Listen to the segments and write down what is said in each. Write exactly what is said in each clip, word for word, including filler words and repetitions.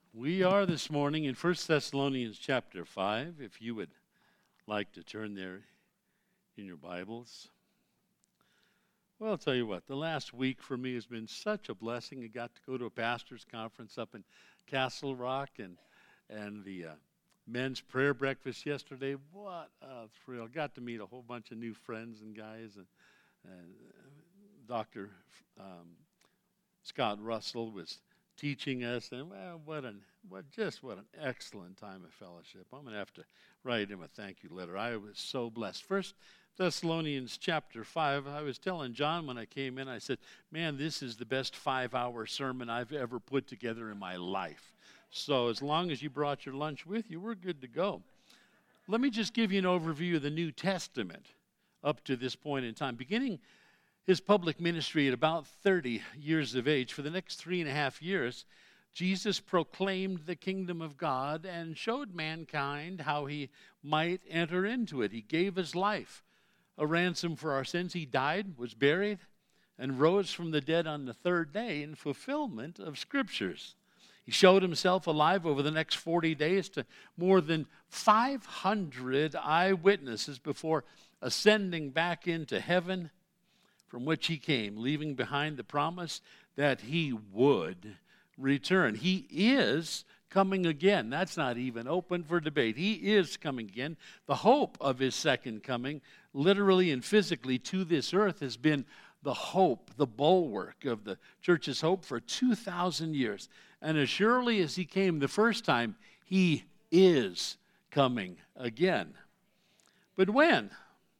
We are this morning in First Thessalonians chapter five, if you would like to turn there in your Bibles. Well, I'll tell you what, the last week for me has been such a blessing. I got to go to a pastor's conference up in Castle Rock and, and the uh, men's prayer breakfast yesterday. What a thrill. Got to meet a whole bunch of new friends and guys. And, and Doctor Um, Scott Russell was teaching us, and well, what an what just what an excellent time of fellowship. I'm going to have to write him a thank you letter. I was so blessed. First Thessalonians chapter five, I was telling John when I came in, I said, man, this is the best five-hour sermon I've ever put together in my life. So as long as you brought your lunch with you, we're good to go. Let me just give you an overview of the New Testament up to this point in time. Beginning his public ministry at about thirty years of age, for the next three and a half years, Jesus proclaimed the kingdom of God and showed mankind how he might enter into it. He gave his life a ransom for our sins. He died, was buried, and rose from the dead on the third day in fulfillment of Scriptures. He showed himself alive over the next forty days to more than five hundred eyewitnesses before ascending back into heaven, from which he came, leaving behind the promise that he would return. He is coming again. That's not even open for debate. He is coming again. The hope of his second coming, literally and physically to this earth, has been the hope, the bulwark of the church's hope for two thousand years. And as surely as he came the first time, he is coming again. But when?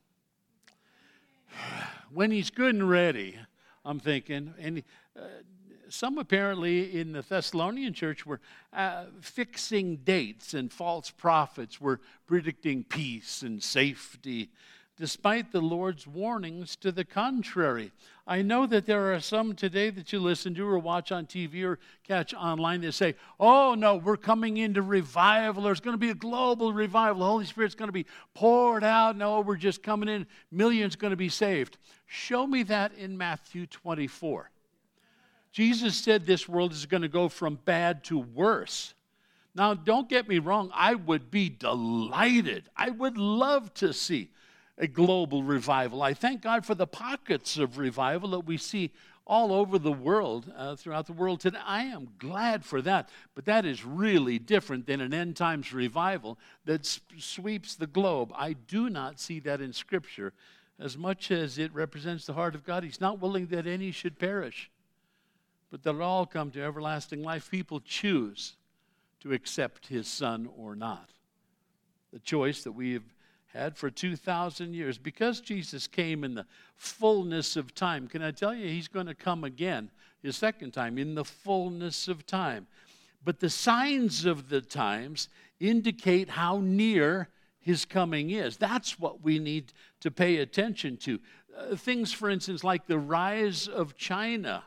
When he's good and ready, I'm thinking. And uh, some apparently in the Thessalonian church were uh, fixing dates, and false prophets were predicting peace and safety, despite the Lord's warnings to the contrary. I know that there are some today that you listen to or watch on T V or catch online that say, oh, no, we're coming into revival. There's going to be a global revival. The Holy Spirit's going to be poured out. No, we're just coming in. Millions going to be saved. Show me that in Matthew twenty-four. Jesus said this world is going to go from bad to worse. Now, don't get me wrong. I would be delighted. I would love to see a global revival. I thank God for the pockets of revival that we see all over the world, uh, throughout the world today. I am glad for that, but that is really different than an end times revival that s- sweeps the globe. I do not see that in Scripture. As much as it represents the heart of God, He's not willing that any should perish, but that all come to everlasting life. People choose to accept His Son or not. The choice that we have had for two thousand years. Because Jesus came in the fullness of time, can I tell you, He's going to come again, His second time, in the fullness of time. But the signs of the times indicate how near His coming is. That's what we need to pay attention to. Uh, things, for instance, like the rise of China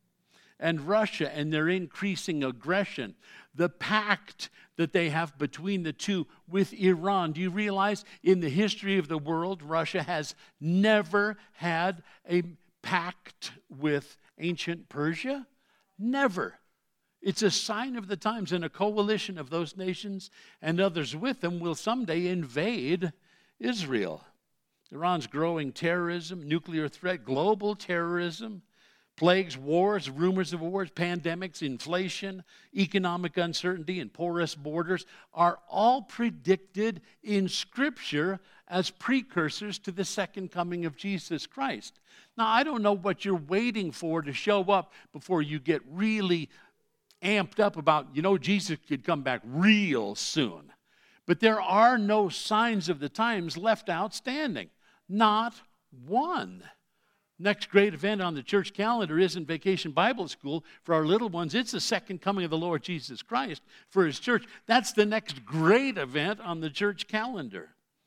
and Russia and their increasing aggression, the pact that they have between the two with Iran. Do you realize in the history of the world, Russia has never had a pact with ancient Persia? Never. It's a sign of the times, and a coalition of those nations and others with them will someday invade Israel. Iran's growing terrorism, nuclear threat, global terrorism, plagues, wars, rumors of wars, pandemics, inflation, economic uncertainty, and porous borders are all predicted in Scripture as precursors to the second coming of Jesus Christ. Now, I don't know what you're waiting for to show up before you get really amped up about, you know, Jesus could come back real soon. But there are no signs of the times left outstanding. Not one. Next great event on the church calendar isn't Vacation Bible School for our little ones. It's the second coming of the Lord Jesus Christ for His church. That's the next great event on the church calendar.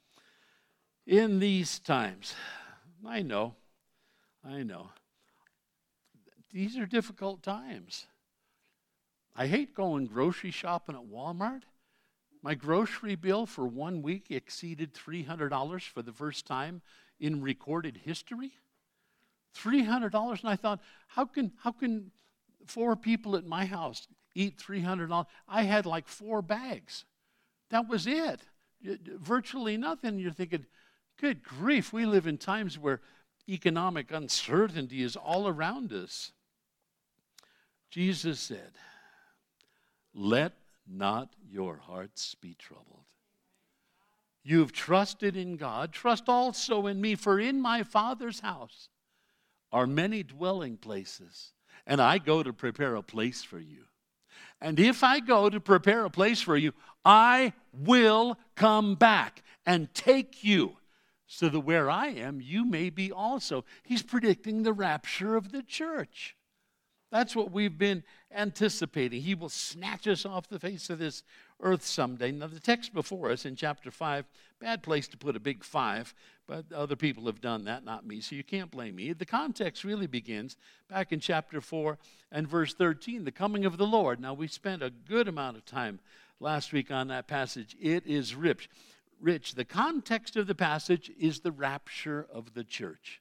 In these times, I know, I know, these are difficult times. I hate going grocery shopping at Walmart. My grocery bill for one week exceeded three hundred dollars for the first time in recorded history. three hundred dollars, and I thought, how can how can four people at my house eat three hundred dollars. I had like four bags. That was it. Virtually nothing. You're thinking, good grief, we live in times where economic uncertainty is all around us. Jesus said, let not your hearts be troubled. You've trusted in God, trust also in me, for in my Father's house are many dwelling places, and I go to prepare a place for you. And if I go to prepare a place for you, I will come back and take you, so that where I am, you may be also. He's predicting the rapture of the church. That's what we've been anticipating. He will snatch us off the face of this earth someday. Now, the text before us in chapter five, bad place to put a big five, but other people have done that, not me, so you can't blame me. The context really begins back in chapter four and verse thirteen, the coming of the Lord. Now, we spent a good amount of time last week on that passage. It is rich. Rich. The context of the passage is the rapture of the church.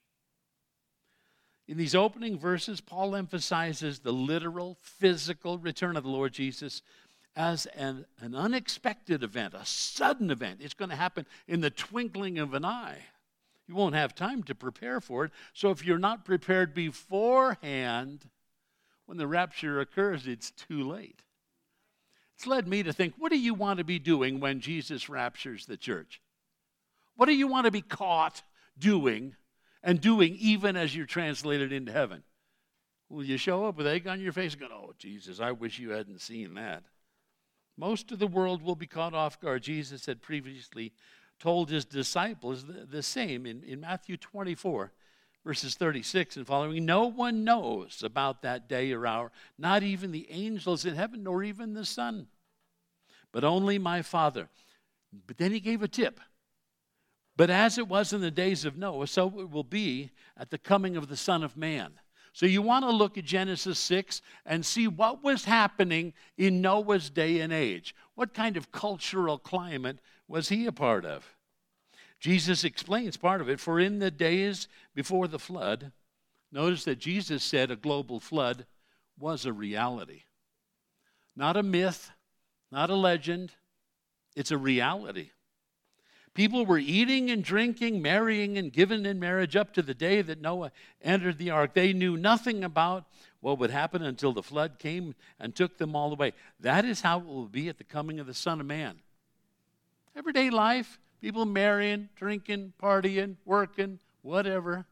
In these opening verses, Paul emphasizes the literal, physical return of the Lord Jesus as an, an unexpected event, a sudden event. It's going to happen in the twinkling of an eye. You won't have time to prepare for it. So if you're not prepared beforehand, when the rapture occurs, it's too late. It's led me to think, what do you want to be doing when Jesus raptures the church? What do you want to be caught doing and doing even as you're translated into heaven? Will you show up with egg on your face and go, oh, Jesus, I wish you hadn't seen that? Most of the world will be caught off guard. Jesus had previously told his disciples the, the same in, in Matthew twenty-four, verses thirty-six and following. No one knows about that day or hour, not even the angels in heaven, nor even the Son, but only my Father. But then he gave a tip. But as it was in the days of Noah, so it will be at the coming of the Son of Man. So you want to look at Genesis six and see what was happening in Noah's day and age. What kind of cultural climate was he a part of? Jesus explains part of it. For in the days before the flood, notice that Jesus said a global flood was a reality. Not a myth, not a legend. It's a reality. People were eating and drinking, marrying and given in marriage up to the day that Noah entered the ark. They knew nothing about what would happen until the flood came and took them all away. That is how it will be at the coming of the Son of Man. Everyday life, people marrying, drinking, partying, working, whatever.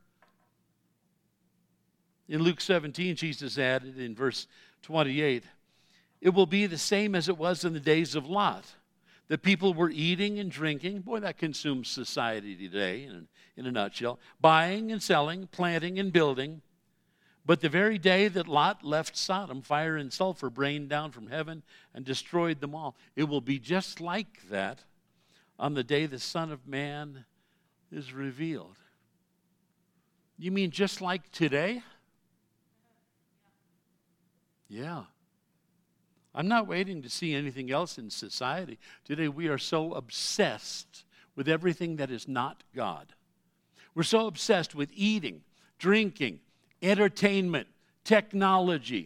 In Luke seventeen, Jesus added in verse twenty-eight, it will be the same as it was in the days of Lot. The people were eating and drinking. Boy, that consumes society today in, in a nutshell. Buying and selling, planting and building. But the very day that Lot left Sodom, fire and sulfur rained down from heaven and destroyed them all. It will be just like that on the day the Son of Man is revealed. You mean just like today? Yeah. I'm not waiting to see anything else in society. Today we are so obsessed with everything that is not God. We're so obsessed with eating, drinking, entertainment, technology,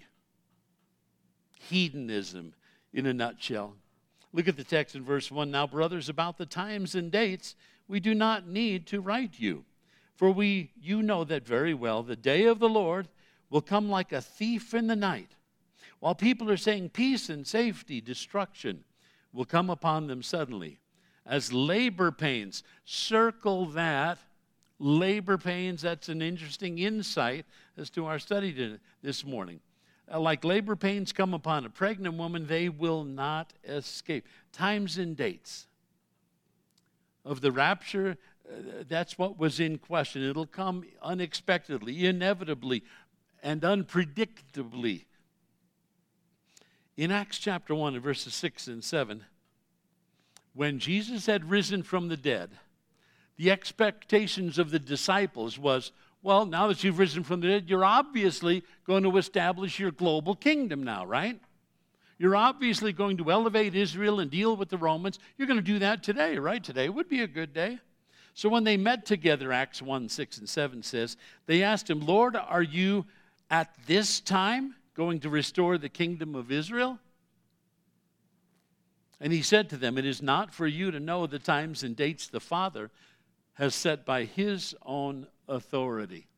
hedonism in a nutshell. Look at the text in verse one. Now, brothers, about the times and dates, we do not need to write you. For we, you know that very well, the day of the Lord will come like a thief in the night. While people are saying peace and safety, destruction will come upon them suddenly. As labor pains, circle that. Labor pains, that's an interesting insight as to our study this morning. Uh, like labor pains come upon a pregnant woman, they will not escape. Times and dates of the rapture, uh, that's what was in question. It'll come unexpectedly, inevitably, and unpredictably. In Acts chapter one, and verses six and seven, when Jesus had risen from the dead, the expectations of the disciples was, well, now that you've risen from the dead, you're obviously going to establish your global kingdom now, right? You're obviously going to elevate Israel and deal with the Romans. You're going to do that today, right? Today would be a good day. So when they met together, Acts one, six and seven says, they asked him, Lord, are you at this time going to restore the kingdom of Israel? And he said to them, "It is not for you to know the times and dates the Father has set by his own authority."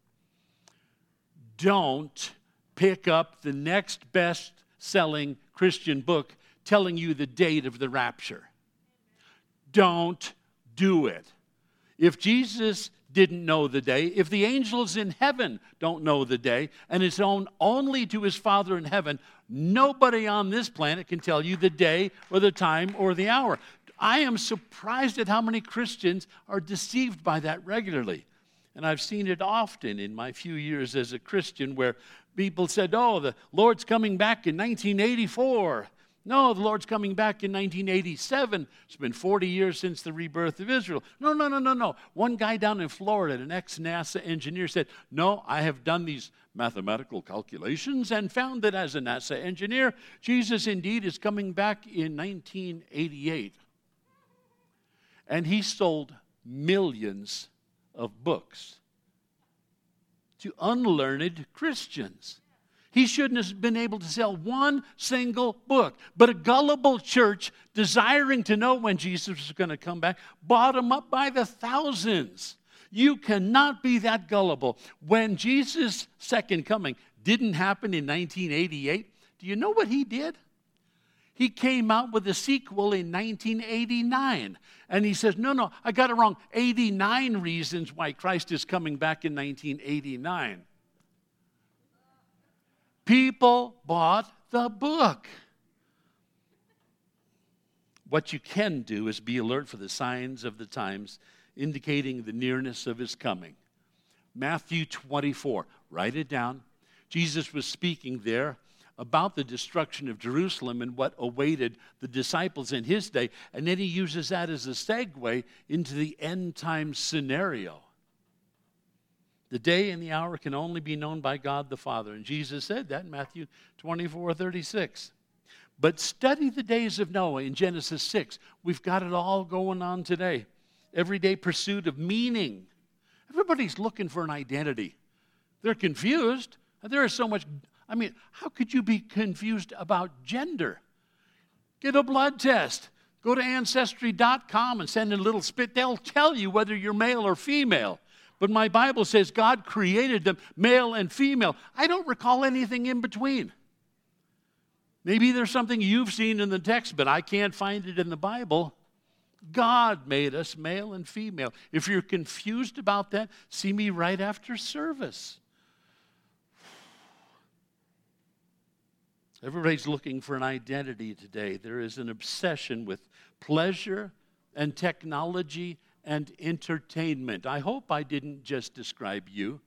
Don't pick up the next best-selling Christian book telling you the date of the rapture. Don't do it. If Jesus didn't know the day, if the angels in heaven don't know the day, and it's known only to his Father in heaven, nobody on this planet can tell you the day or the time or the hour. I am surprised at how many Christians are deceived by that regularly. And I've seen it often in my few years as a Christian where people said, "Oh, the Lord's coming back in nineteen eighty-four. No, the Lord's coming back in nineteen eighty-seven. It's been forty years since the rebirth of Israel." No, no, no, no, no. One guy down in Florida, an ex-NASA engineer, said, "No, I have done these mathematical calculations and found that as a NASA engineer, Jesus indeed is coming back in nineteen eighty-eight. And he sold millions of books to unlearned Christians. He shouldn't have been able to sell one single book. But a gullible church, desiring to know when Jesus was going to come back, bought him up by the thousands. You cannot be that gullible. When Jesus' second coming didn't happen in nineteen eighty-eight, do you know what he did? He came out with a sequel in nineteen eighty-nine. And he says, no, no, I got it wrong. eighty-nine reasons why Christ is coming back in nineteen eighty-nine. People bought the book. What you can do is be alert for the signs of the times indicating the nearness of his coming. Matthew twenty-four, write it down. Jesus was speaking there about the destruction of Jerusalem and what awaited the disciples in his day. And then he uses that as a segue into the end time scenario. The day and the hour can only be known by God the Father. And Jesus said that in Matthew twenty-four thirty-six. But study the days of Noah in Genesis six. We've got it all going on today. Everyday pursuit of meaning. Everybody's looking for an identity. They're confused. There is so much. I mean, how could you be confused about gender? Get a blood test. Go to Ancestry dot com and send in a little spit. They'll tell you whether you're male or female. But my Bible says God created them male and female. I don't recall anything in between. Maybe there's something you've seen in the text, but I can't find it in the Bible. God made us male and female. If you're confused about that, see me right after service. Everybody's looking for an identity today. There is an obsession with pleasure and technology and entertainment. I hope I didn't just describe you.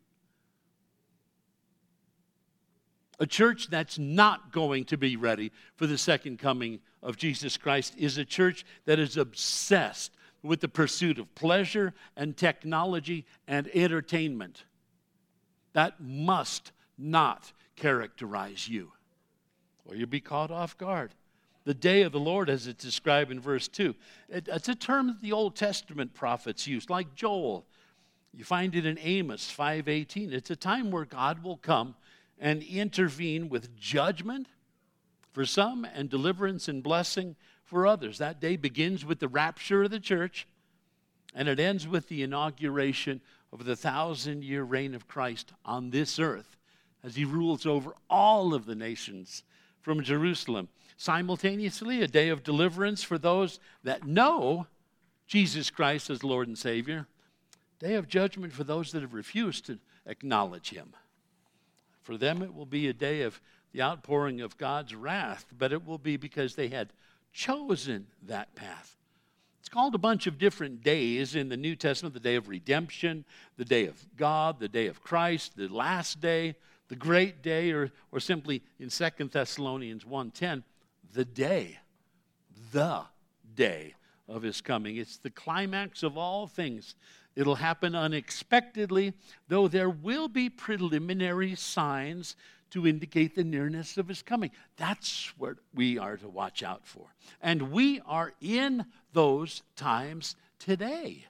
A church that's not going to be ready for the second coming of Jesus Christ is a church that is obsessed with the pursuit of pleasure and technology and entertainment. That must not characterize you, or you'll be caught off guard. The day of the Lord, as it's described in verse two, it, it's a term that the Old Testament prophets used, like Joel. You find it in Amos five eighteen. It's a time where God will come and intervene with judgment for some and deliverance and blessing for others. That day begins with the rapture of the church, and it ends with the inauguration of the thousand-year reign of Christ on this earth as he rules over all of the nations from Jerusalem. Simultaneously, a day of deliverance for those that know Jesus Christ as Lord and Savior. Day of judgment for those that have refused to acknowledge him. For them, it will be a day of the outpouring of God's wrath, but it will be because they had chosen that path. It's called a bunch of different days in the New Testament: the day of redemption, the day of God, the day of Christ, the last day, the great day, or, or simply in Second Thessalonians one ten, the day, the day of his coming. It's the climax of all things. It'll happen unexpectedly, though there will be preliminary signs to indicate the nearness of his coming. That's what we are to watch out for. And we are in those times today.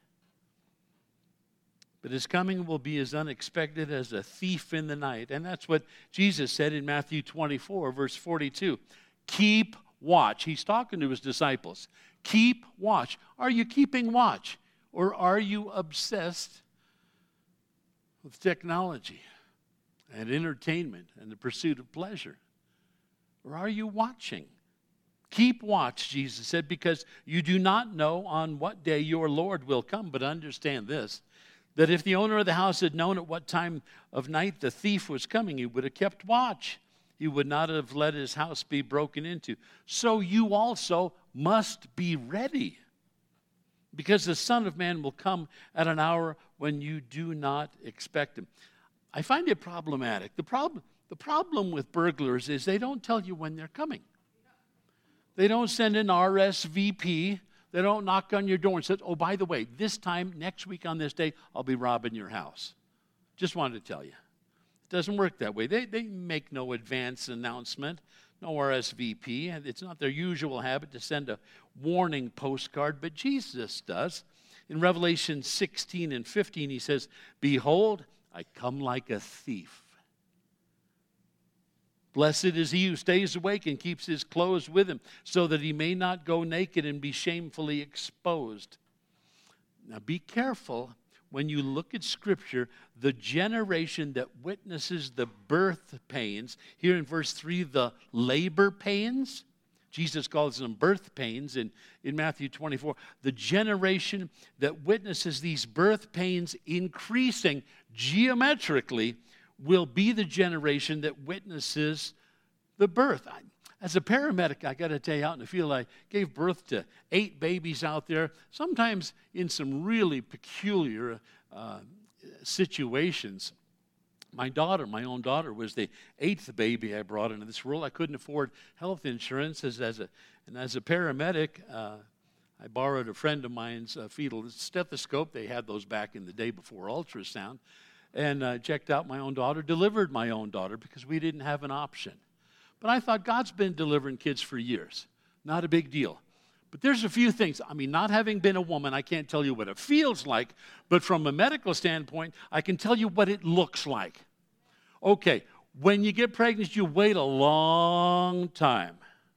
But his coming will be as unexpected as a thief in the night. And that's what Jesus said in Matthew twenty-four, verse forty-two. Keep watch. He's talking to his disciples. Keep watch. Are you keeping watch? Or are you obsessed with technology and entertainment and the pursuit of pleasure? Or are you watching? Keep watch, Jesus said, because you do not know on what day your Lord will come. But understand this, that if the owner of the house had known at what time of night the thief was coming, he would have kept watch. He would not have let his house be broken into. So you also must be ready, because the Son of Man will come at an hour when you do not expect him. I find it problematic. The problem, the problem with burglars is they don't tell you when they're coming. They don't send an R S V P. They don't knock on your door and say, oh, by the way, this time, next week on this day, I'll be robbing your house. Just wanted to tell you. It doesn't work that way. They, they make no advance announcement, no R S V P. It's not their usual habit to send a warning postcard, but Jesus does. In Revelation sixteen and fifteen, he says, behold, I come like a thief. Blessed is he who stays awake and keeps his clothes with him, so that he may not go naked and be shamefully exposed. Now be careful when you look at Scripture, the generation that witnesses the birth pains, here in verse three, the labor pains, Jesus calls them birth pains in, in Matthew twenty-four, the generation that witnesses these birth pains increasing geometrically will be the generation that witnesses the birth. I, as a paramedic, I got to tell you, out in the field, I gave birth to eight babies out there, sometimes in some really peculiar uh, situations. My daughter, my own daughter, was the eighth baby I brought into this world. I couldn't afford health insurance, as, as a, and as a paramedic, uh, I borrowed a friend of mine's uh, fetal stethoscope. They had those back in the day before ultrasound. And uh, checked out my own daughter, delivered my own daughter, because we didn't have an option. But I thought, God's been delivering kids for years. Not a big deal. But there's a few things. I mean, not having been a woman, I can't tell you what it feels like. But from a medical standpoint, I can tell you what it looks like. Okay, when you get pregnant, you wait a long time.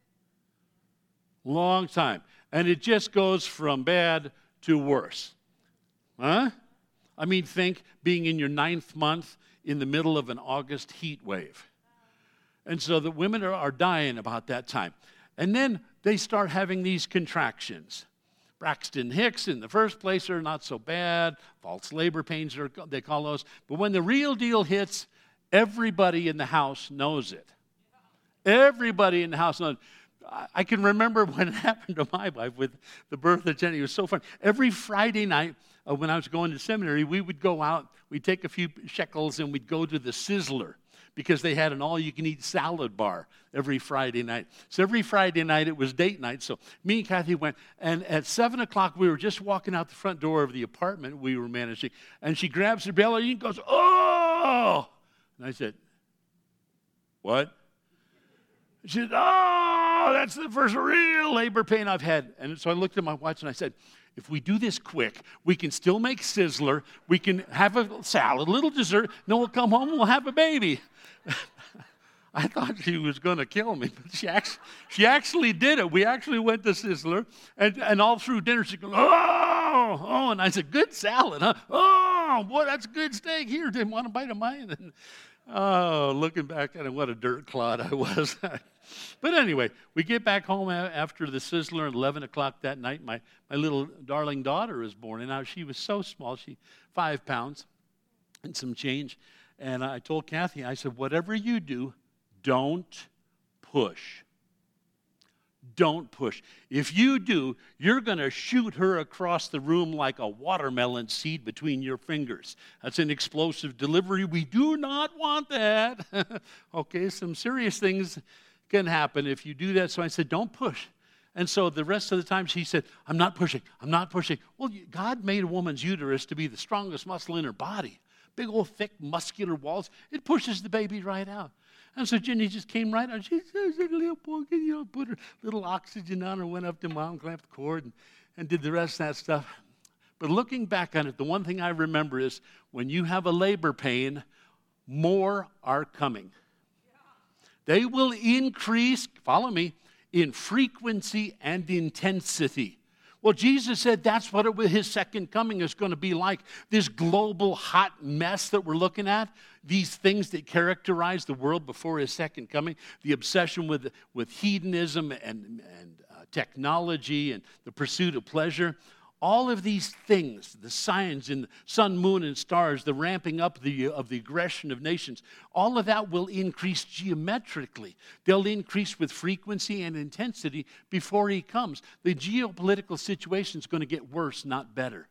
Long time. And it just goes from bad to worse. Huh? I mean, think being in your ninth month in the middle of an August heat wave. And so the women are, are dying about that time. And then they start having these contractions. Braxton Hicks in the first place are not so bad. False labor pains, are, they call those. But when the real deal hits, everybody in the house knows it. Everybody in the house knows it. I can remember when it happened to my wife with the birth of Jenny. It was so fun. Every Friday night uh, when I was going to seminary, we would go out, we'd take a few shekels, and we'd go to the Sizzler because they had an all-you-can-eat salad bar every Friday night. So every Friday night, it was date night. So me and Kathy went, and at seven o'clock, we were just walking out the front door of the apartment we were managing, and she grabs her belly and goes, oh! And I said, what? She said, oh, that's the first real labor pain I've had. And so I looked at my watch and I said, if we do this quick, we can still make Sizzler, we can have a salad, a little dessert, then we'll come home and we'll have a baby. I thought she was going to kill me, but she actually, she actually did it. We actually went to Sizzler, and, and all through dinner she goes, oh, oh, and I said, good salad, huh? Oh, boy, that's good steak. Here, didn't want to bite of mine. And, oh, looking back at it, what a dirt clod I was. But anyway, we get back home after the Sizzler at eleven o'clock that night. My, my little darling daughter was born, and now she was so small, she five pounds and some change. And I told Kathy, I said, whatever you do, don't push. Don't push. If you do, you're going to shoot her across the room like a watermelon seed between your fingers. That's an explosive delivery. We do not want that. Okay, some serious things can happen if you do that. So I said, don't push. And so the rest of the time she said, I'm not pushing. I'm not pushing. Well, God made a woman's uterus to be the strongest muscle in her body. Big old thick muscular walls. It pushes the baby right out. And so Jenny just came right out. She said, little boy, you know, put her little oxygen on her, went up to mom, clamped the cord, and, and did the rest of that stuff. But looking back on it, the one thing I remember is when you have a labor pain, more are coming. They will increase, follow me, in frequency and intensity. Well, Jesus said that's what it, his second coming is going to be like. This global hot mess that we're looking at, these things that characterize the world before his second coming, the obsession with, with hedonism and, and uh, technology and the pursuit of pleasure, all of these things, the signs in the sun, moon, and stars, the ramping up the, of the aggression of nations, all of that will increase geometrically. They'll increase with frequency and intensity before he comes. The geopolitical situation is going to get worse, not better.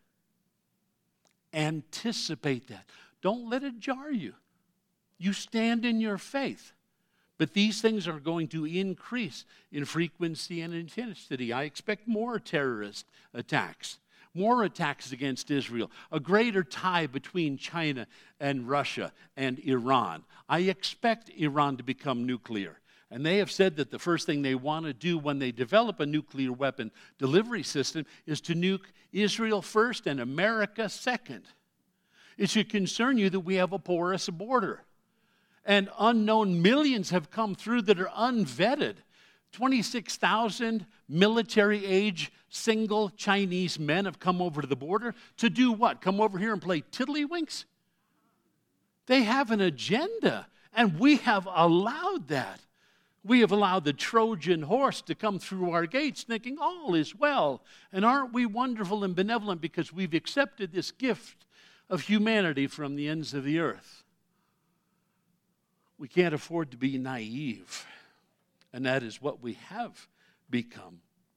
Anticipate that. Don't let it jar you. You stand in your faith. But these things are going to increase in frequency and intensity. I expect more terrorist attacks, more attacks against Israel, a greater tie between China and Russia and Iran. I expect Iran to become nuclear. And they have said that the first thing they want to do when they develop a nuclear weapon delivery system is to nuke Israel first and America second. It should concern you that we have a porous border. And unknown millions have come through that are unvetted. twenty-six thousand military-age single Chinese men have come over to the border to do what? Come over here and play tiddlywinks? They have an agenda, and we have allowed that. We have allowed the Trojan horse to come through our gates thinking all is well. And aren't we wonderful and benevolent because we've accepted this gift of humanity from the ends of the earth? We can't afford to be naive, and that is what we have become.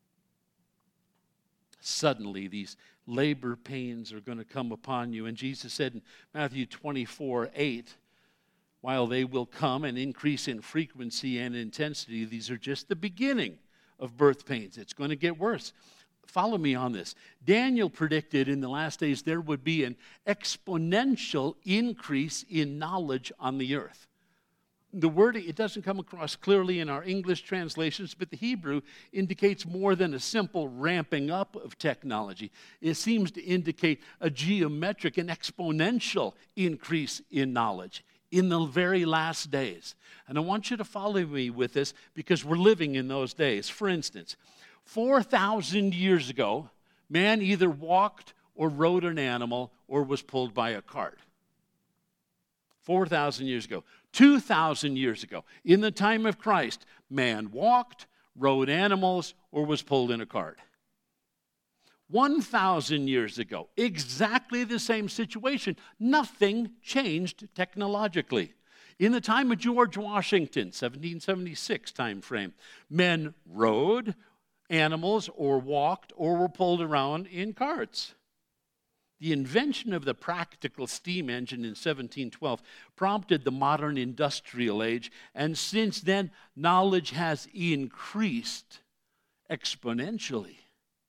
Suddenly, these labor pains are going to come upon you. And Jesus said in Matthew twenty-four eight, while they will come and increase in frequency and intensity, these are just the beginning of birth pains. It's going to get worse. Follow me on this. Daniel predicted in the last days there would be an exponential increase in knowledge on the earth. The word, it doesn't come across clearly in our English translations, but the Hebrew indicates more than a simple ramping up of technology. It seems to indicate a geometric and exponential increase in knowledge in the very last days. And I want you to follow me with this because we're living in those days. For instance, four thousand years ago, man either walked or rode an animal or was pulled by a cart. four thousand years ago. two thousand years ago, in the time of Christ, man walked, rode animals, or was pulled in a cart. one thousand years ago, exactly the same situation. Nothing changed technologically. In the time of George Washington, seventeen seventy-six time frame, men rode animals or walked or were pulled around in carts. The invention of the practical steam engine in seventeen twelve prompted the modern industrial age, and since then, knowledge has increased exponentially.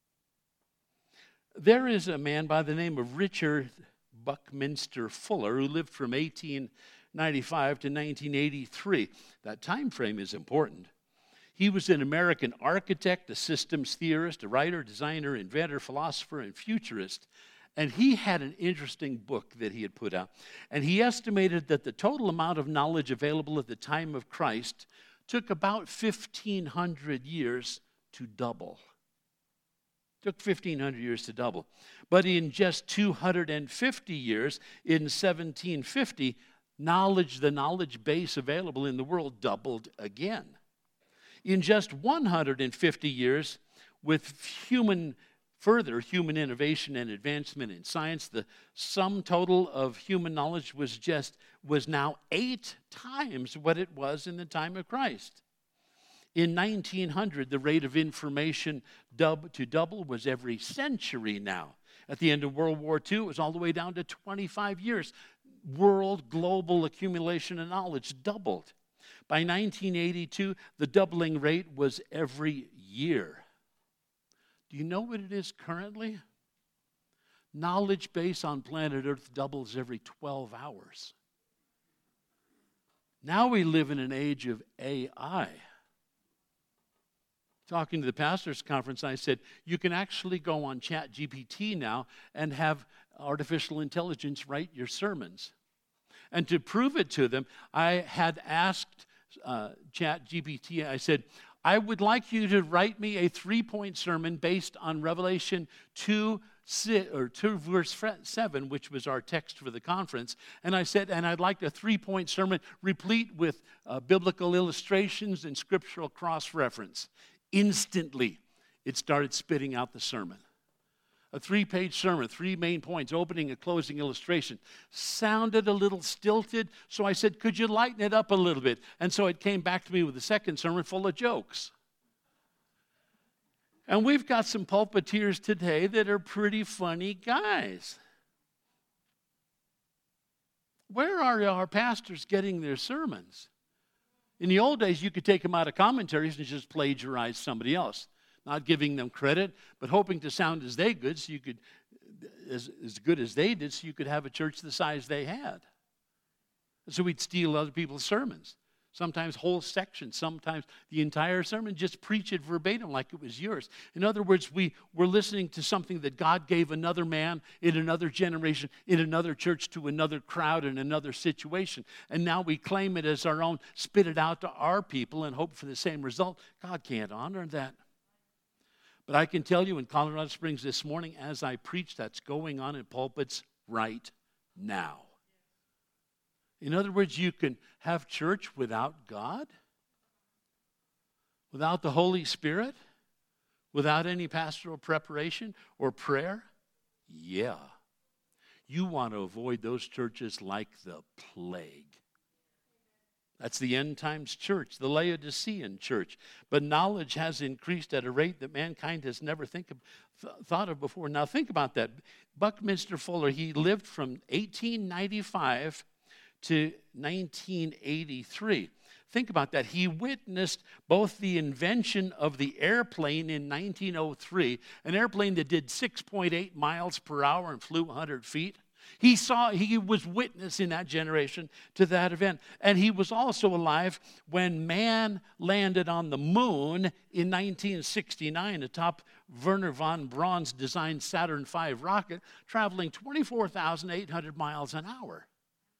There is a man by the name of Richard Buckminster Fuller who lived from eighteen ninety-five to nineteen eighty-three. That time frame is important. He was an American architect, a systems theorist, a writer, designer, inventor, philosopher, and futurist. And he had an interesting book that he had put out. And he estimated that the total amount of knowledge available at the time of Christ took about fifteen hundred years to double. Took fifteen hundred years to double. But in just two hundred fifty years, in seventeen fifty, knowledge, the knowledge base available in the world doubled again. In just one hundred fifty years, with human Further, human innovation and advancement in science, the sum total of human knowledge was just was now eight times what it was in the time of Christ. In nineteen hundred, the rate of information dub to double was every century now. At the end of World War Two, it was all the way down to twenty-five years. World global accumulation of knowledge doubled. By nineteen eighty-two, the doubling rate was every year. Do you know what it is currently? Knowledge base on planet Earth doubles every twelve hours. Now we live in an age of A I. Talking to the pastors' conference, I said, you can actually go on Chat G P T now and have artificial intelligence write your sermons. And to prove it to them, I had asked uh, Chat G P T, I said, I would like you to write me a three-point sermon based on Revelation two, or two verse seven, which was our text for the conference. And I said, and I'd like a three-point sermon replete with uh, biblical illustrations and scriptural cross-reference. Instantly, it started spitting out the sermon. A three-page sermon, three main points, opening and closing illustration. Sounded a little stilted, so I said, could you lighten it up a little bit? And so it came back to me with a second sermon full of jokes. And we've got some pulpiteers today that are pretty funny guys. Where are our pastors getting their sermons? In the old days, you could take them out of commentaries and just plagiarize somebody else. Not giving them credit, but hoping to sound as they good, so you could, as, as good as they did, so you could have a church the size they had. And so we'd steal other people's sermons. Sometimes whole sections, sometimes the entire sermon, just preach it verbatim like it was yours. In other words, we were listening to something that God gave another man in another generation, in another church, to another crowd, in another situation. And now we claim it as our own, spit it out to our people, and hope for the same result. God can't honor that. But I can tell you in Colorado Springs this morning, as I preach, that's going on in pulpits right now. In other words, you can have church without God, without the Holy Spirit, without any pastoral preparation or prayer. Yeah. You want to avoid those churches like the plague. That's the end times church, the Laodicean church. But knowledge has increased at a rate that mankind has never think of, th- thought of before. Now think about that. Buckminster Fuller, he lived from eighteen ninety-five to nineteen eighty-three. Think about that. He witnessed both the invention of the airplane in nineteen oh three, an airplane that did six point eight miles per hour and flew one hundred feet. He saw, he was witness in that generation to that event. And he was also alive when man landed on the moon in nineteen sixty-nine atop Wernher von Braun's designed Saturn five rocket, traveling twenty-four thousand eight hundred miles an hour.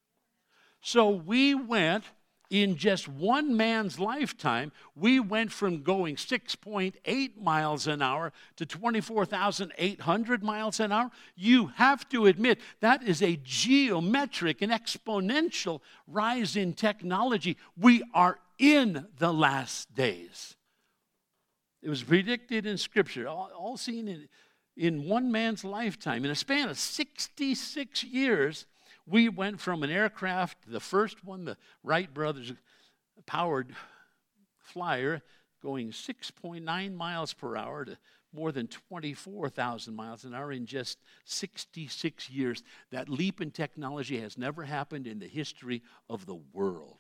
So we went, in just one man's lifetime, we went from going six point eight miles an hour to twenty-four thousand eight hundred miles an hour. You have to admit that is a geometric and exponential rise in technology. We are in the last days. It was predicted in Scripture, all, all seen in, in one man's lifetime. In a span of sixty-six years, we went from an aircraft, the first one, the Wright brothers powered flyer, going six point nine miles per hour to more than twenty-four thousand miles an hour in just sixty-six years. That leap in technology has never happened in the history of the world.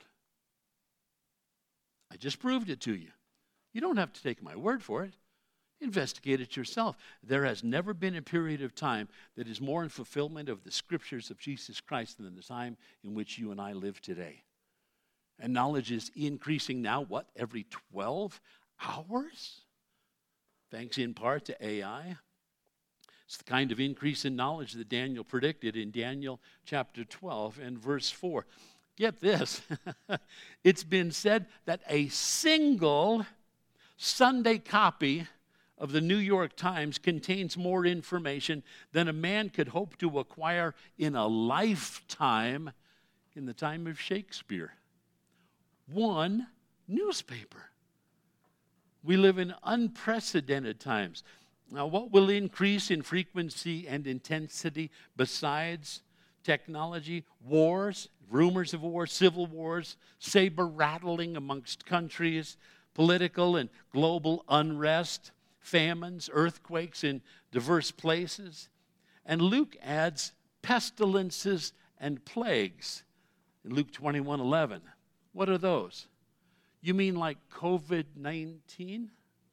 I just proved it to you. You don't have to take my word for it. Investigate it yourself. There has never been a period of time that is more in fulfillment of the Scriptures of Jesus Christ than the time in which you and I live today. And knowledge is increasing now, what, every twelve hours? Thanks in part to A I. It's the kind of increase in knowledge that Daniel predicted in Daniel chapter twelve and verse four. Get this. It's been said that a single Sunday copy of the New York Times contains more information than a man could hope to acquire in a lifetime in the time of Shakespeare. One newspaper. We live in unprecedented times. Now, what will increase in frequency and intensity besides technology? Wars, rumors of war, civil wars, saber rattling amongst countries, political and global unrest, famines, earthquakes in diverse places. And Luke adds pestilences and plagues in Luke twenty-one eleven. What are those? You mean like covid nineteen?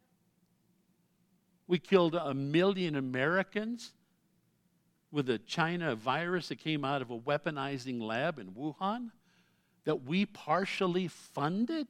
We killed a million Americans with a China virus that came out of a weaponizing lab in Wuhan that we partially funded?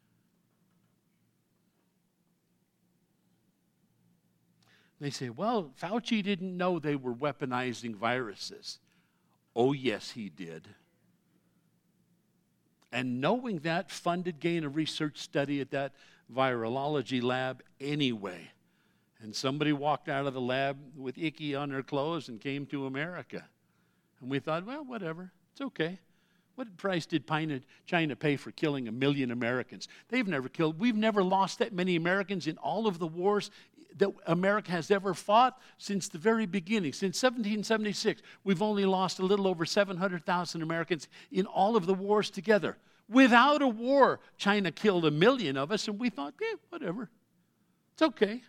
They say, well, Fauci didn't know they were weaponizing viruses. Oh, yes, he did. And knowing that, funded gain a research study at that virology lab anyway. And somebody walked out of the lab with icky on their clothes and came to America. And we thought, well, whatever, it's okay. What price did China pay for killing a million Americans? They've never killed, we've never lost that many Americans in all of the wars that America has ever fought since the very beginning. Since seventeen seventy-six, we've only lost a little over seven hundred thousand Americans in all of the wars together. Without a war, China killed a million of us, and we thought, yeah, whatever, it's okay.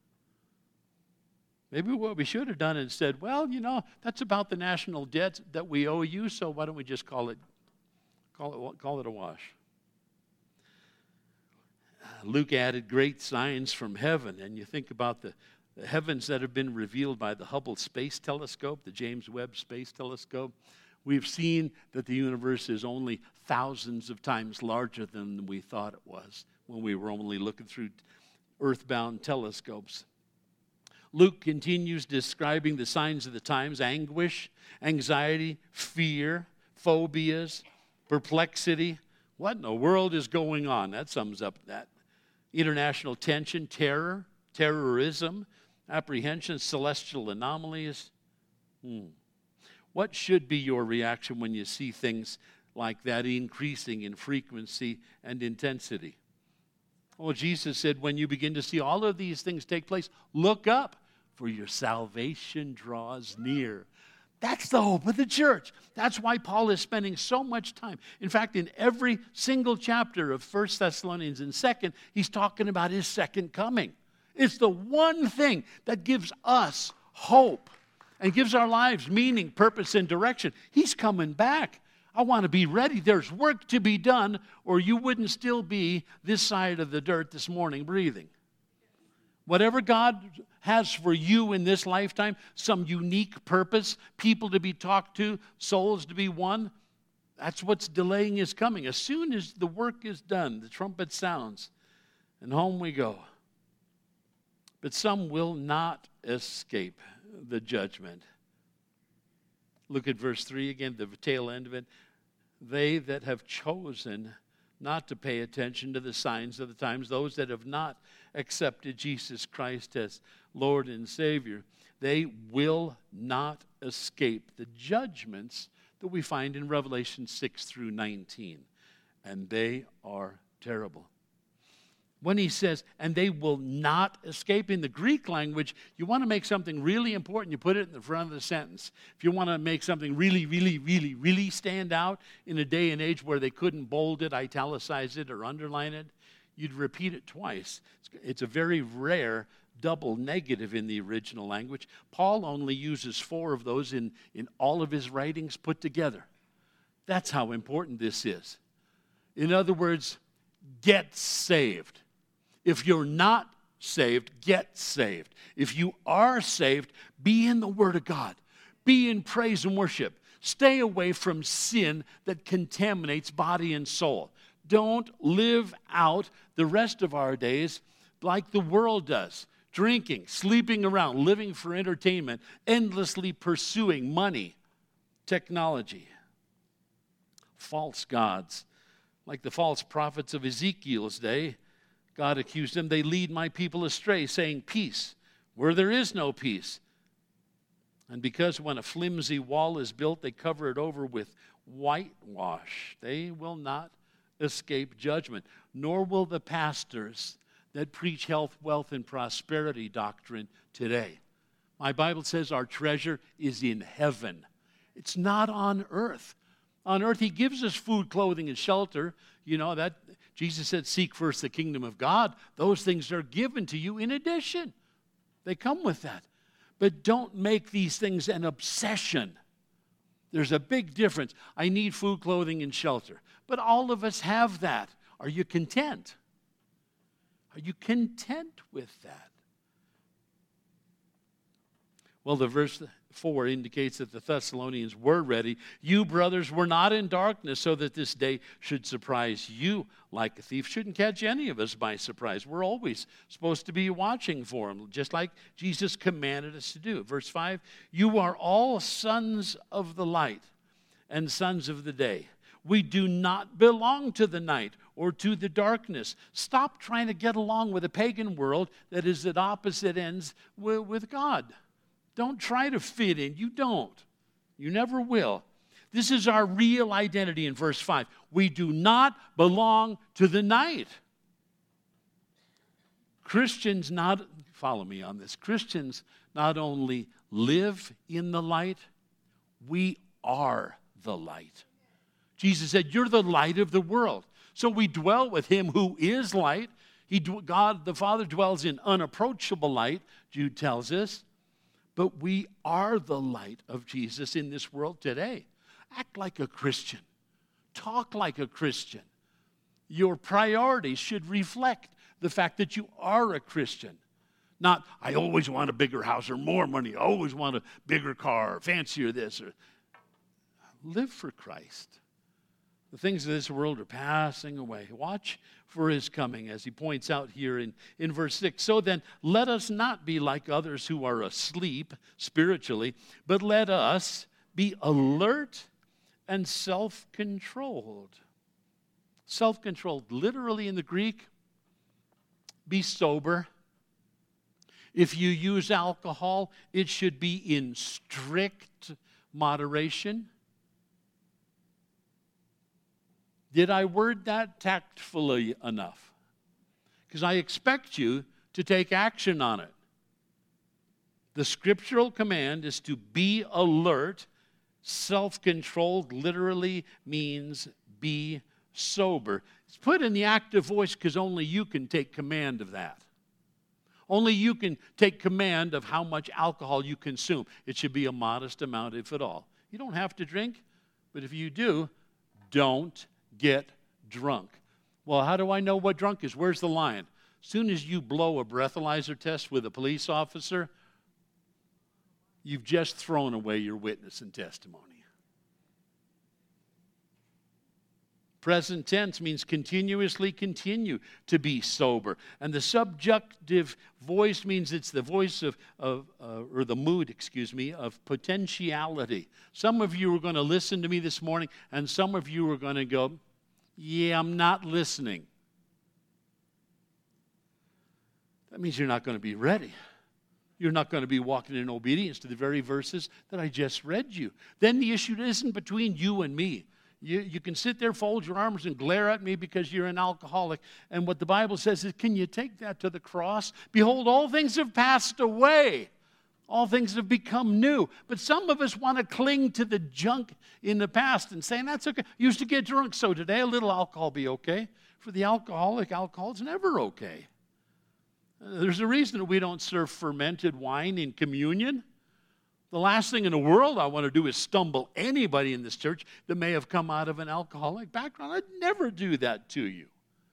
Maybe what we should have done instead, well, you know, that's about the national debt that we owe you, so why don't we just call it, call it, call it a wash. Luke added great signs from heaven, and you think about the, the heavens that have been revealed by the Hubble Space Telescope, the James Webb Space Telescope. We've seen that the universe is only thousands of times larger than we thought it was when we were only looking through earthbound telescopes. Luke continues describing the signs of the times: anguish, anxiety, fear, phobias, perplexity. What in the world is going on? That sums up that. International tension, terror, terrorism, apprehension, celestial anomalies. Hmm. What should be your reaction when you see things like that increasing in frequency and intensity? Well, Jesus said, when you begin to see all of these things take place, look up, for your salvation draws near. That's the hope of the church. That's why Paul is spending so much time. In fact, in every single chapter of First Thessalonians and Second, he's talking about his second coming. It's the one thing that gives us hope and gives our lives meaning, purpose, and direction. He's coming back. I want to be ready. There's work to be done, or you wouldn't still be this side of the dirt this morning breathing. Whatever God has for you in this lifetime, some unique purpose, people to be talked to, souls to be won, that's what's delaying his coming. As soon as the work is done, the trumpet sounds, and home we go. But some will not escape the judgment. Look at verse three again, the tail end of it. They that have chosen not to pay attention to the signs of the times, those that have not accepted Jesus Christ as Lord and Savior, they will not escape the judgments that we find in Revelation six through nineteen. And they are terrible. When he says, and they will not escape, in the Greek language, you want to make something really important, you put it in the front of the sentence. If you want to make something really, really, really, really stand out in a day and age where they couldn't bold it, italicize it, or underline it, you'd repeat it twice. It's a very rare double negative in the original language. Paul only uses four of those in, in all of his writings put together. That's how important this is. In other words, get saved. If you're not saved, get saved. If you are saved, be in the Word of God. Be in praise and worship. Stay away from sin that contaminates body and soul. Don't live out the rest of our days like the world does. Drinking, sleeping around, living for entertainment, endlessly pursuing money, technology, false gods. Like the false prophets of Ezekiel's day, God accused them, they lead my people astray, saying peace, where there is no peace. And because when a flimsy wall is built, they cover it over with whitewash, they will not escape judgment, nor will the pastors that preach health, wealth, and prosperity doctrine today. My Bible says our treasure is in heaven. It's not on earth. On earth, he gives us food, clothing, and shelter. You know, that Jesus said, seek first the kingdom of God. Those things are given to you in addition. They come with that. But don't make these things an obsession. There's a big difference. I need food, clothing, and shelter. But all of us have that. Are you content? Are you content with that? Well, the verse four indicates that the Thessalonians were ready. You, brothers, were not in darkness so that this day should surprise you like a thief. Shouldn't catch any of us by surprise. We're always supposed to be watching for him, just like Jesus commanded us to do. Verse five, you are all sons of the light and sons of the day. We do not belong to the night or to the darkness. Stop trying to get along with a pagan world that is at opposite ends with God. Don't try to fit in. You don't. You never will. This is our real identity in verse five. We do not belong to the night. Christians not, follow me on this, Christians not only live in the light, we are the light. Jesus said, you're the light of the world. So we dwell with him who is light. He, God the Father dwells in unapproachable light, Jude tells us. But we are the light of Jesus in this world today. Act like a Christian. Talk like a Christian. Your priorities should reflect the fact that you are a Christian. Not, I always want a bigger house or more money. I always want a bigger car, or fancier this. Or live for Christ. The things of this world are passing away. Watch for his coming, as he points out here in, in verse six. So then, let us not be like others who are asleep spiritually, but let us be alert and self-controlled. Self-controlled, literally in the Greek, be sober. If you use alcohol, it should be in strict moderation. Did I word that tactfully enough? Because I expect you to take action on it. The scriptural command is to be alert. Self-controlled literally means be sober. It's put in the active voice because only you can take command of that. Only you can take command of how much alcohol you consume. It should be a modest amount, if at all. You don't have to drink, but if you do, don't get drunk. Well, how do I know what drunk is? Where's the line? As soon as you blow a breathalyzer test with a police officer, you've just thrown away your witness and testimony. Present tense means continuously continue to be sober. And the subjunctive voice means it's the voice of, of uh, or the mood, excuse me, of potentiality. Some of you are going to listen to me this morning, and some of you are going to go, yeah, I'm not listening. That means you're not going to be ready. You're not going to be walking in obedience to the very verses that I just read you. Then the issue isn't between you and me. You, you can sit there, fold your arms, and glare at me because you're an alcoholic. And what the Bible says is, can you take that to the cross? Behold, all things have passed away. All things have become new. But some of us want to cling to the junk in the past and saying, that's okay. Used to get drunk, so today a little alcohol be okay. For the alcoholic, alcohol is never okay. There's a reason that we don't serve fermented wine in communion. The last thing in the world I want to do is stumble anybody in this church that may have come out of an alcoholic background. I'd never do that to you.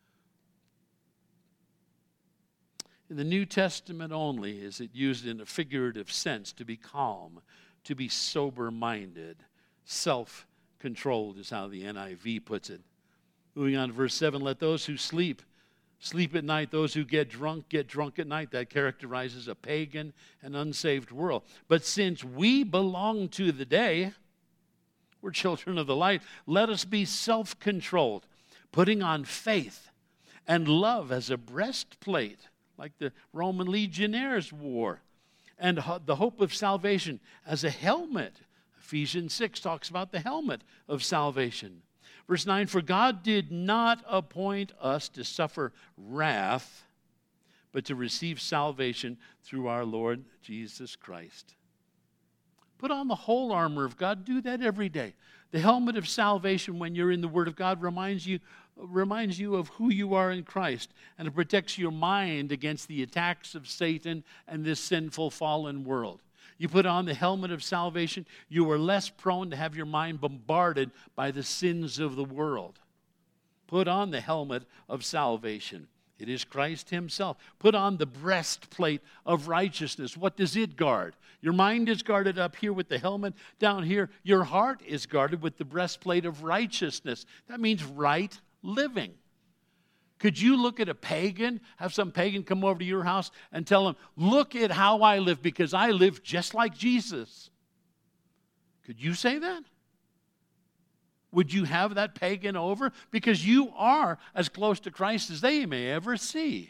In the New Testament only is it used in a figurative sense to be calm, to be sober-minded. Self-controlled is how the N I V puts it. Moving on to verse seven, let those who sleep sleep at night. Those who get drunk, get drunk at night. That characterizes a pagan and unsaved world. But since we belong to the day, we're children of the light, let us be self-controlled, putting on faith and love as a breastplate, like the Roman legionnaires wore, and the hope of salvation as a helmet. Ephesians six talks about the helmet of salvation. Verse nine, for God did not appoint us to suffer wrath, but to receive salvation through our Lord Jesus Christ. Put on the whole armor of God. Do that every day. The helmet of salvation, when you're in the Word of God, reminds you, reminds you of who you are in Christ, and it protects your mind against the attacks of Satan and this sinful, fallen world. You put on the helmet of salvation, you are less prone to have your mind bombarded by the sins of the world. Put on the helmet of salvation. It is Christ himself. Put on the breastplate of righteousness. What does it guard? Your mind is guarded up here with the helmet. Down here, your heart is guarded with the breastplate of righteousness. That means right living. Could you look at a pagan, have some pagan come over to your house and tell him, look at how I live because I live just like Jesus? Could you say that? Would you have that pagan over? Because you are as close to Christ as they may ever see.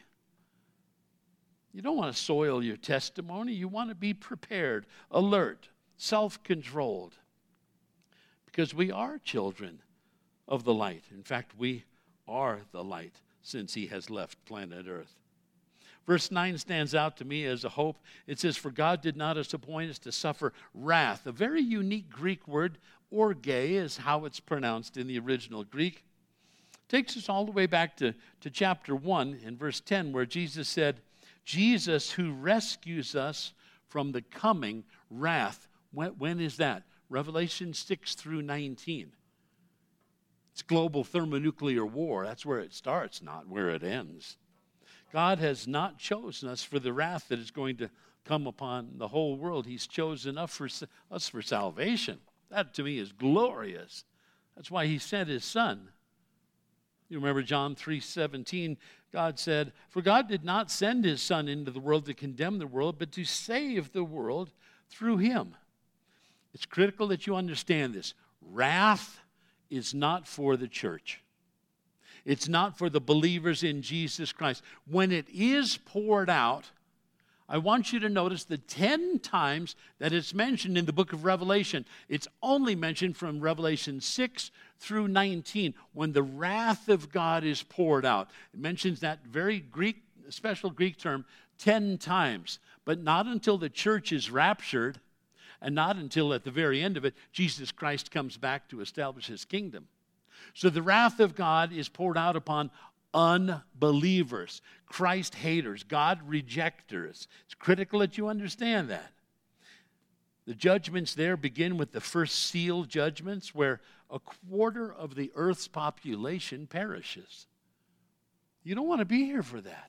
You don't want to soil your testimony. You want to be prepared, alert, self-controlled. Because we are children of the light. In fact, we are the light since he has left planet Earth. Verse nine stands out to me as a hope. It says, "For God did not appoint us to suffer wrath." A very unique Greek word, orge, is how it's pronounced in the original Greek. Takes us all the way back to, to chapter one in verse ten, where Jesus said, "Jesus who rescues us from the coming wrath." When, when is that? Revelation six through nineteen. It's global thermonuclear war. That's where it starts, not where it ends. God has not chosen us for the wrath that is going to come upon the whole world. He's chosen us for, us for salvation. That to me is glorious. That's why he sent his son. You remember John three seventeen, God said, "For God did not send his son into the world to condemn the world, but to save the world through him." It's critical that you understand this. Wrath is not for the church. It's not for the believers in Jesus Christ. When it is poured out, I want you to notice the ten times that it's mentioned in the book of Revelation. It's only mentioned from Revelation six through nineteen, when the wrath of God is poured out. It mentions that very Greek, special Greek term ten times, but not until the church is raptured, and not until at the very end of it, Jesus Christ comes back to establish his kingdom. So the wrath of God is poured out upon unbelievers, Christ haters, God rejectors. It's critical that you understand that. The judgments there begin with the first seal judgments, where a quarter of the earth's population perishes. You don't want to be here for that.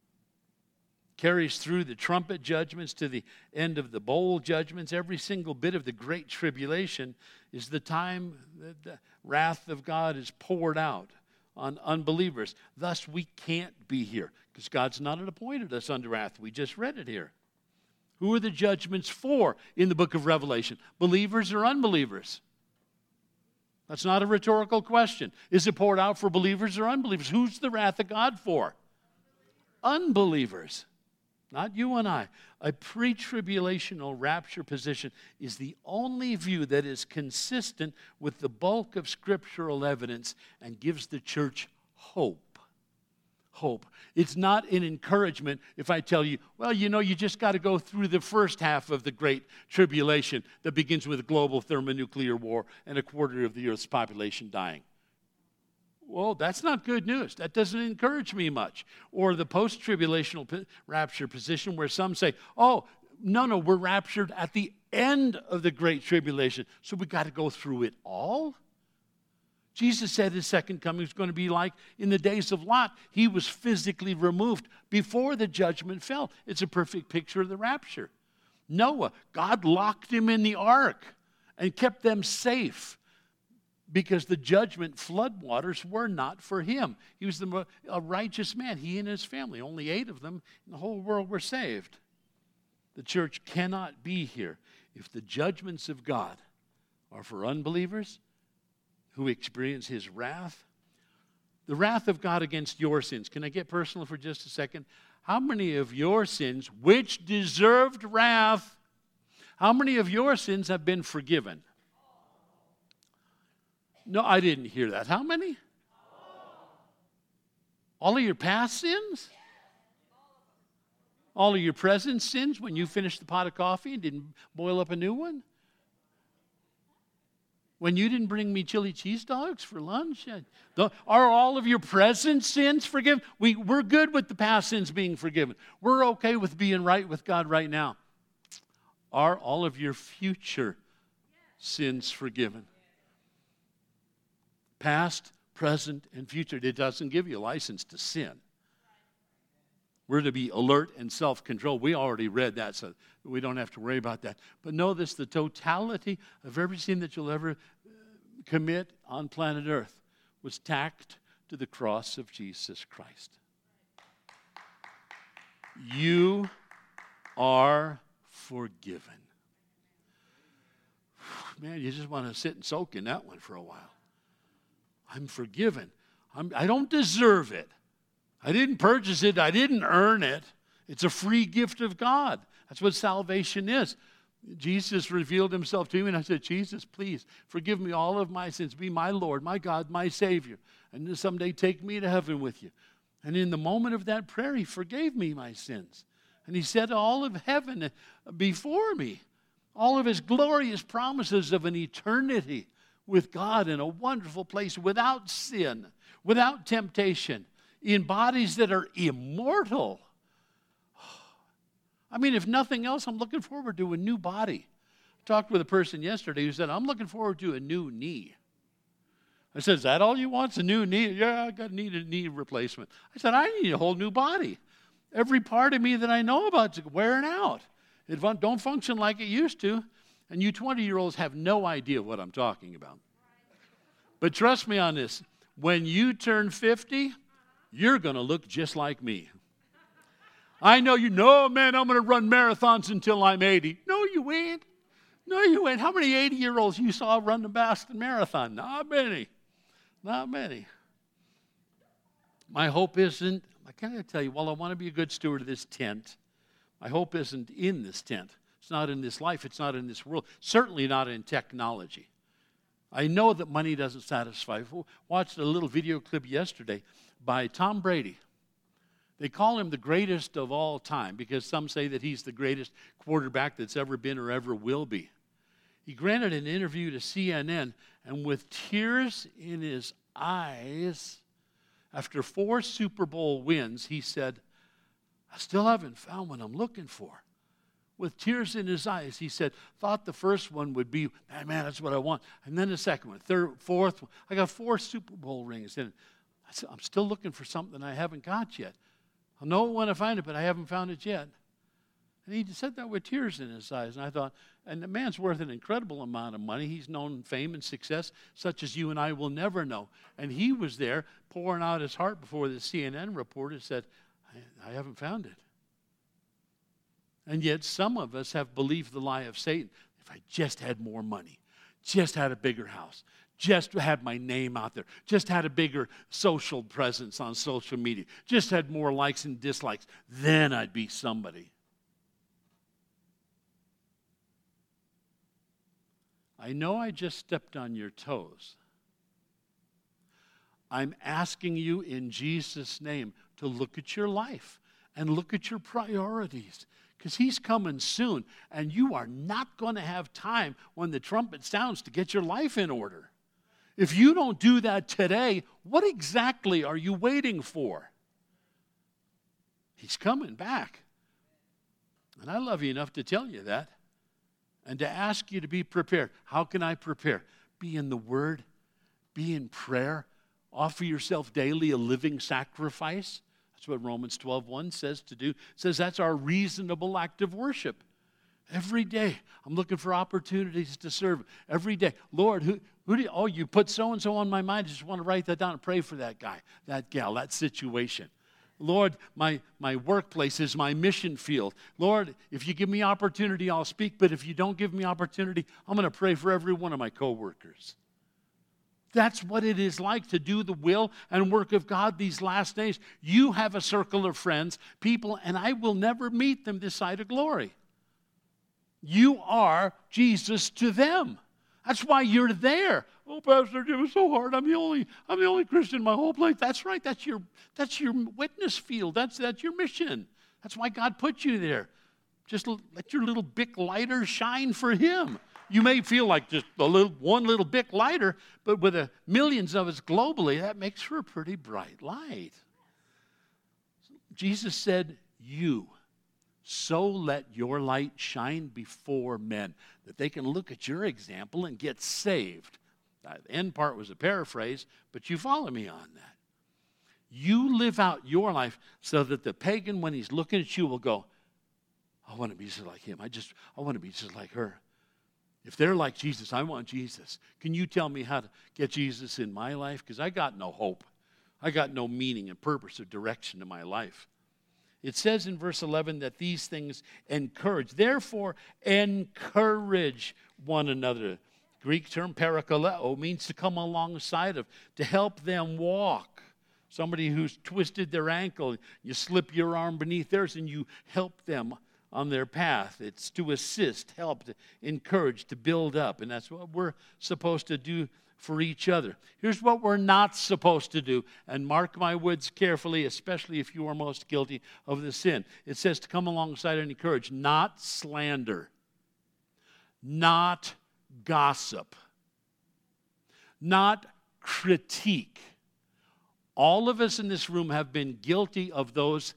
Carries through the trumpet judgments to the end of the bowl judgments. Every single bit of the Great Tribulation is the time that the wrath of God is poured out on unbelievers. Thus, we can't be here because God's not appointed us under wrath. We just read it here. Who are the judgments for in the book of Revelation? Believers or unbelievers? That's not a rhetorical question. Is it poured out for believers or unbelievers? Who's the wrath of God for? Unbelievers. Not you and I. A pre-tribulational rapture position is the only view that is consistent with the bulk of scriptural evidence and gives the church hope. Hope. It's not an encouragement if I tell you, well, you know, you just got to go through the first half of the Great Tribulation that begins with a global thermonuclear war and a quarter of the earth's population dying. Well, that's not good news. That doesn't encourage me much. Or the post-tribulational p- rapture position where some say, oh, no, no, we're raptured at the end of the Great Tribulation, so we got to go through it all? Jesus said his second coming is going to be like in the days of Lot. He was physically removed before the judgment fell. It's a perfect picture of the rapture. Noah, God locked him in the ark and kept them safe, because the judgment floodwaters were not for him. He was the, a righteous man, he and his family. Only eight of them in the whole world were saved. The church cannot be here if the judgments of God are for unbelievers who experience his wrath. The wrath of God against your sins. Can I get personal for just a second? How many of your sins, which deserved wrath, how many of your sins have been forgiven? No, I didn't hear that. How many? All of your past sins? All of your present sins when you finished the pot of coffee and didn't boil up a new one? When you didn't bring me chili cheese dogs for lunch? Are all of your present sins forgiven? We, we're good with the past sins being forgiven. We're okay with being right with God right now. Are all of your future sins forgiven? Past, present, and future. It doesn't give you a license to sin. We're to be alert and self-controlled. We already read that, so we don't have to worry about that. But know this, the totality of every sin that you'll ever commit on planet Earth was tacked to the cross of Jesus Christ. You are forgiven. Man, you just want to sit and soak in that one for a while. I'm forgiven. I'm, I don't deserve it. I didn't purchase it. I didn't earn it. It's a free gift of God. That's what salvation is. Jesus revealed himself to me, and I said, Jesus, please forgive me all of my sins. Be my Lord, my God, my Savior. And someday take me to heaven with you. And in the moment of that prayer, he forgave me my sins. And he said all of heaven before me, all of his glorious promises of an eternity with God in a wonderful place without sin, without temptation, in bodies that are immortal. I mean, if nothing else, I'm looking forward to a new body. I talked with a person yesterday who said, I'm looking forward to a new knee. I said, is that all you want? It's a new knee? Yeah, I got need a knee replacement. I said, I need a whole new body. Every part of me that I know about is wearing out. It don't function like it used to. And you twenty-year-olds have no idea what I'm talking about. But trust me on this. When you turn fifty, you're going to look just like me. I know you know, man, I'm going to run marathons until I'm eighty. No, you ain't. No, you ain't. How many eighty-year-olds you saw run the Boston Marathon? Not many. Not many. My hope isn't, I can't tell you, well, I want to be a good steward of this tent. My hope isn't in this tent. It's not in this life. It's not in this world. Certainly not in technology. I know that money doesn't satisfy. I watched a little video clip yesterday by Tom Brady. They call him the greatest of all time because some say that he's the greatest quarterback that's ever been or ever will be. He granted an interview to C N N, and with tears in his eyes, after four Super Bowl wins, he said, I still haven't found what I'm looking for. With tears in his eyes, he said, thought the first one would be, man, man, that's what I want. And then the second one, third, fourth one. I got four Super Bowl rings. And I said, I'm still looking for something I haven't got yet. I'll know it when I find it, but I haven't found it yet. And he said that with tears in his eyes. And I thought, and the man's worth an incredible amount of money. He's known fame and success such as you and I will never know. And he was there pouring out his heart before the C N N reporter said, I, I haven't found it. And yet some of us have believed the lie of Satan. If I just had more money, just had a bigger house, just had my name out there, just had a bigger social presence on social media, just had more likes and dislikes, then I'd be somebody. I know I just stepped on your toes. I'm asking you in Jesus' name to look at your life and look at your priorities, because he's coming soon, and you are not going to have time when the trumpet sounds to get your life in order. If you don't do that today, what exactly are you waiting for? He's coming back. And I love you enough to tell you that and to ask you to be prepared. How can I prepare? Be in the Word, be in prayer, offer yourself daily a living sacrifice. That's what Romans twelve one says to do. It says that's our reasonable act of worship. Every day, I'm looking for opportunities to serve. Every day, Lord, who, who do you, oh, you put so-and-so on my mind. I just want to write that down and pray for that guy, that gal, that situation. Lord, my, my workplace is my mission field. Lord, if you give me opportunity, I'll speak. But if you don't give me opportunity, I'm going to pray for every one of my coworkers. That's what it is like to do the will and work of God these last days. You have a circle of friends, people, and I will never meet them this side of glory. You are Jesus to them. That's why you're there. Oh, Pastor, it was so hard. I'm the only, I'm the only Christian in my whole place. That's right. That's your, that's your witness field. That's, that's your mission. That's why God put you there. Just let your little Bic lighter shine for Him. You may feel like just a little, one little Bic lighter, but with a millions of us globally, that makes for a pretty bright light. Jesus said, you. So let your light shine before men, that they can look at your example and get saved. The end part was a paraphrase, but you follow me on that. You live out your life so that the pagan, when he's looking at you, will go, I want to be just like him. I just, I want to be just like her. If they're like Jesus, I want Jesus. Can you tell me how to get Jesus in my life? Because I got no hope. I got no meaning and purpose or direction to my life. It says in verse eleven that these things encourage. Therefore, encourage one another Greek term parakaleo means to come alongside of, to help them walk. Somebody who's twisted their ankle, you slip your arm beneath theirs and you help them on their path. It's to assist, help, to encourage, to build up. And that's what we're supposed to do for each other. Here's what we're not supposed to do. And mark my words carefully, especially if you are most guilty of the sin. It says to come alongside and encourage, not slander, not gossip, not critique. All of us in this room have been guilty of those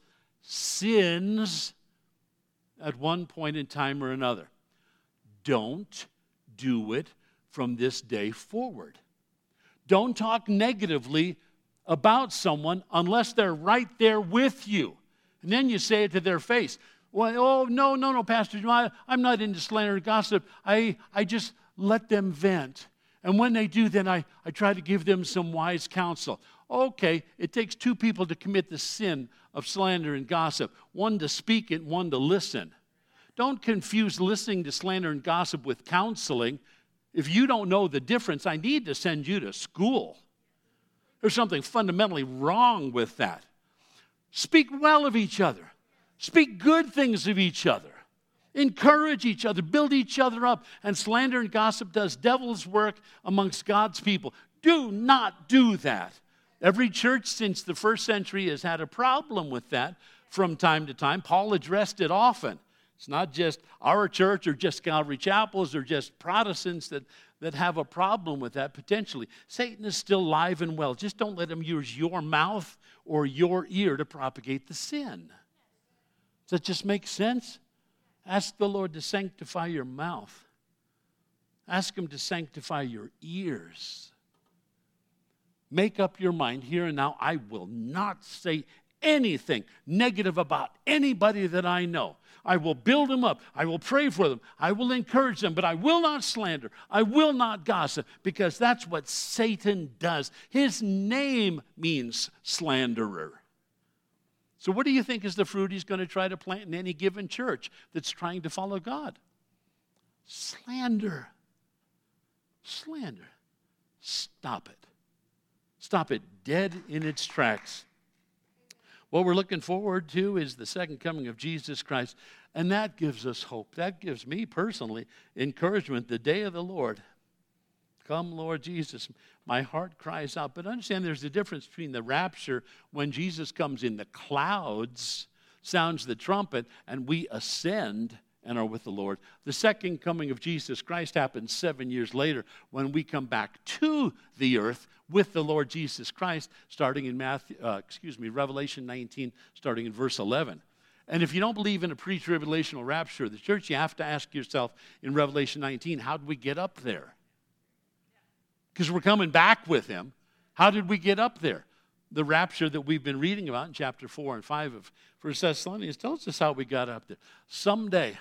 sins at one point in time or another. Don't do it from this day forward. Don't talk negatively about someone unless they're right there with you. And then you say it to their face. Well, oh, no, no, no, Pastor, I, I'm not into slander and gossip. I, I just let them vent. And when they do, then I, I try to give them some wise counsel. Okay, it takes two people to commit the sin of slander and gossip. One to speak it, one to listen. Don't confuse listening to slander and gossip with counseling. If you don't know the difference, I need to send you to school. There's something fundamentally wrong with that. Speak well of each other. Speak good things of each other. Encourage each other. Build each other up. And slander and gossip does devil's work amongst God's people. Do not do that. Every church since the first century has had a problem with that from time to time. Paul addressed it often. It's not just our church or just Calvary Chapels or just Protestants that, that have a problem with that potentially. Satan is still alive and well. Just don't let him use your mouth or your ear to propagate the sin. Does that just make sense? Ask the Lord to sanctify your mouth. Ask him to sanctify your ears. Make up your mind here and now, I will not say anything negative about anybody that I know. I will build them up. I will pray for them. I will encourage them, but I will not slander. I will not gossip, because that's what Satan does. His name means slanderer. So what do you think is the fruit he's going to try to plant in any given church that's trying to follow God? Slander. Slander. Stop it. Stop it dead in its tracks. What we're looking forward to is the second coming of Jesus Christ, and that gives us hope. That gives me personally encouragement. The day of the Lord. Come, Lord Jesus. My heart cries out. But understand there's a difference between the rapture when Jesus comes in the clouds, sounds the trumpet, and we ascend and are with the Lord. The second coming of Jesus Christ happens seven years later when we come back to the earth with the Lord Jesus Christ, starting in Matthew, uh, excuse me, Revelation nineteen, starting in verse eleven. And if you don't believe in a pre-tribulational rapture of the church, you have to ask yourself in Revelation nineteen, how did we get up there? Because we're coming back with him. How did we get up there? The rapture that we've been reading about in chapter four and five of First Thessalonians tells us how we got up there. Someday,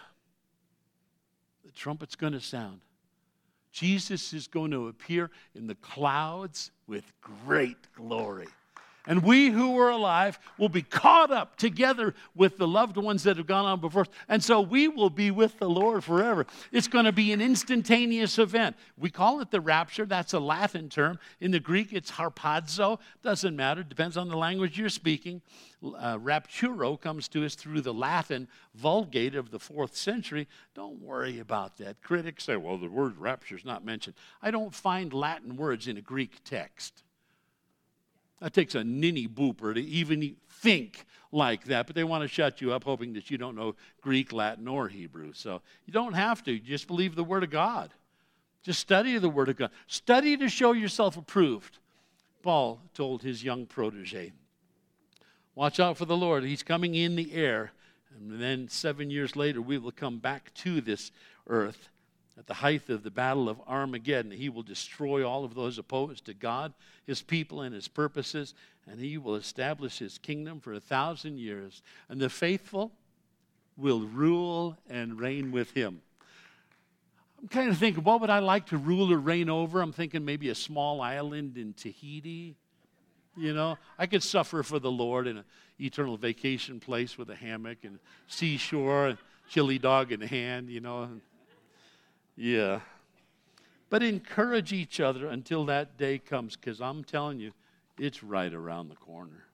the trumpet's going to sound. Jesus is going to appear in the clouds with great glory. And we who are alive will be caught up together with the loved ones that have gone on before us. And so we will be with the Lord forever. It's going to be an instantaneous event. We call it the rapture. That's a Latin term. In the Greek, it's harpazo. Doesn't matter. Depends on the language you're speaking. Uh, rapturo comes to us through the Latin Vulgate of the fourth century. Don't worry about that. Critics say, well, the word rapture is not mentioned. I don't find Latin words in a Greek text. That takes a ninny booper to even think like that, but they want to shut you up hoping that you don't know Greek, Latin, or Hebrew. So you don't have to. You just believe the Word of God. Just study the Word of God. Study to show yourself approved. Paul told his young protege, watch out for the Lord. He's coming in the air. And then seven years later, we will come back to this earth. At the height of the battle of Armageddon, he will destroy all of those opposed to God, his people, and his purposes, and he will establish his kingdom for a thousand years. And the faithful will rule and reign with him. I'm kind of thinking, what would I like to rule or reign over? I'm thinking maybe a small island in Tahiti. You know, I could suffer for the Lord in an eternal vacation place with a hammock and seashore and chili dog in hand, you know. Yeah. But encourage each other until that day comes, because I'm telling you, it's right around the corner.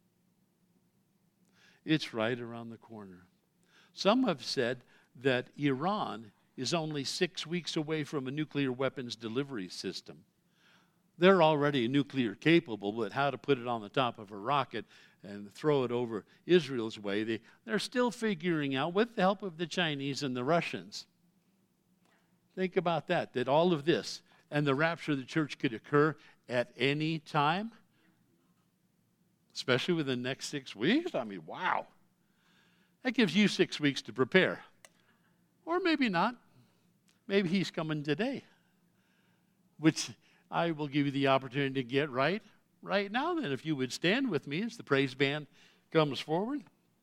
It's right around the corner. Some have said that Iran is only six weeks away from a nuclear weapons delivery system. They're already nuclear capable, but how to put it on the top of a rocket and throw it over Israel's way, they, they're still figuring out, with the help of the Chinese and the Russians. Think about that, that all of this and the rapture of the church could occur at any time, especially within the next six weeks. I mean, wow. That gives you six weeks to prepare. Or maybe not. Maybe he's coming today, which I will give you the opportunity to get right right now. Then, if you would stand with me as the praise band comes forward.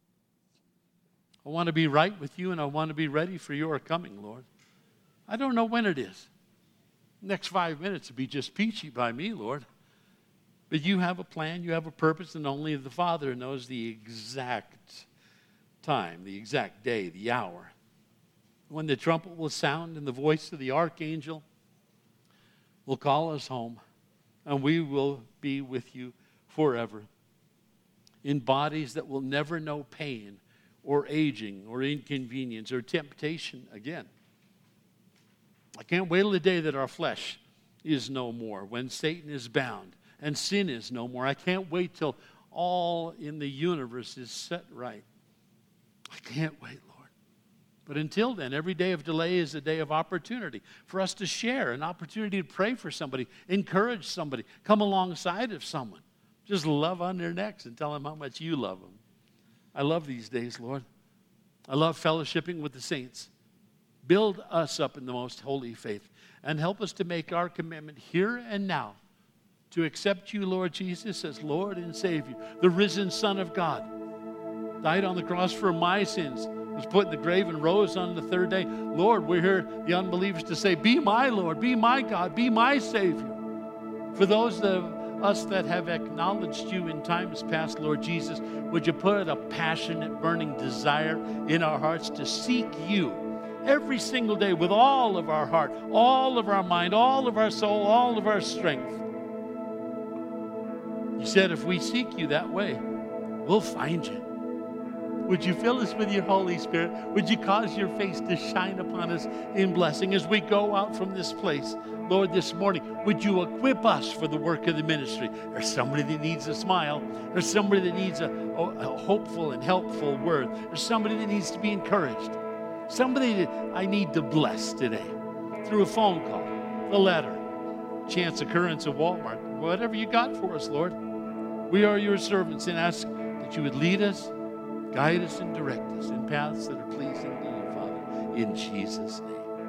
I want to be right with you, and I want to be ready for your coming, Lord. I don't know when it is. Next five minutes would be just peachy by me, Lord. But you have a plan, you have a purpose, and only the Father knows the exact time, the exact day, the hour, when the trumpet will sound and the voice of the archangel will call us home, and we will be with you forever in bodies that will never know pain or aging or inconvenience or temptation again. I can't wait till the day that our flesh is no more, when Satan is bound and sin is no more. I can't wait till all in the universe is set right. I can't wait, Lord. But until then, every day of delay is a day of opportunity for us to share, an opportunity to pray for somebody, encourage somebody, come alongside of someone. Just love on their necks and tell them how much you love them. I love these days, Lord. I love fellowshipping with the saints. Build us up in the most holy faith and help us to make our commitment here and now to accept you, Lord Jesus, as Lord and Savior, the risen Son of God, died on the cross for my sins, was put in the grave and rose on the third day. Lord, we're here, the unbelievers, to say, be my Lord, be my God, be my Savior. For those of us that have acknowledged you in times past, Lord Jesus, would you put a passionate, burning desire in our hearts to seek you every single day with all of our heart, all of our mind, all of our soul, all of our strength. You said if we seek you that way, we'll find you. Would you fill us with your Holy Spirit? Would you cause your face to shine upon us in blessing as we go out from this place? Lord, this morning, would you equip us for the work of the ministry? There's somebody that needs a smile. There's somebody that needs a, a hopeful and helpful word. There's somebody that needs to be encouraged. Somebody that I need to bless today through a phone call, a letter, chance occurrence at Walmart, whatever you got for us, Lord. We are your servants and ask that you would lead us, guide us, and direct us in paths that are pleasing to you, Father, in Jesus' name.